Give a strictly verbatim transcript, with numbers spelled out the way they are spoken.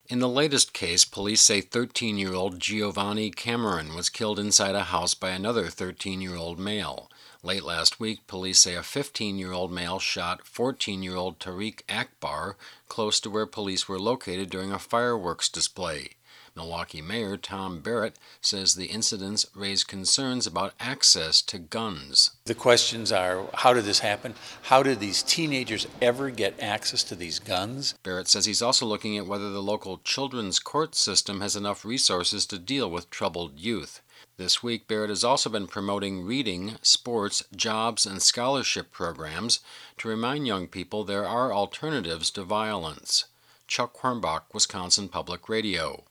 In the latest case, police say thirteen-year-old Giovanni Cameron was killed inside a house by another thirteen-year-old male. Late last week, police say a fifteen-year-old male shot fourteen-year-old Tariq Akbar close to where police were located during a fireworks display. Milwaukee Mayor Tom Barrett says the incidents raise concerns about access to guns. The questions are, how did this happen? How did these teenagers ever get access to these guns? Barrett says he's also looking at whether the local children's court system has enough resources to deal with troubled youth. This week, Barrett has also been promoting reading, sports, jobs, and scholarship programs to remind young people there are alternatives to violence. Chuck Hornbach, Wisconsin Public Radio.